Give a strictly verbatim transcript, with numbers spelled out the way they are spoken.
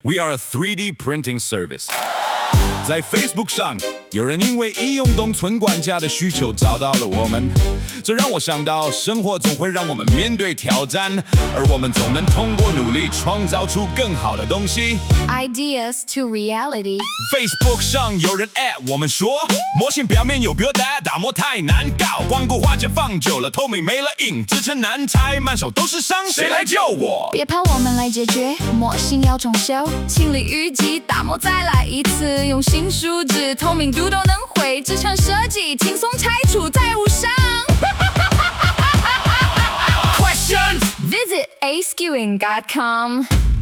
We are a three D printing service. 在 Facebook 上，有人因为医用冻存管家的需求找到了我们，这让我想到，生活总会让我们面对挑战，而我们总能通过努力创造出更好的东西。 Ideas to reality. Facebook 上有人 at 我们说，模型表面有疙瘩，打磨太难搞，光顾画架放久了，透明没了影，支撑难拆，满手都是伤，谁来救我？ 别怕，我们来解决。模型要重修，清理淤积，打磨再来一次，用新树脂，透明度都能回，支撑设计，轻松拆除，再无伤。 Questions? Visit a skewing dot com.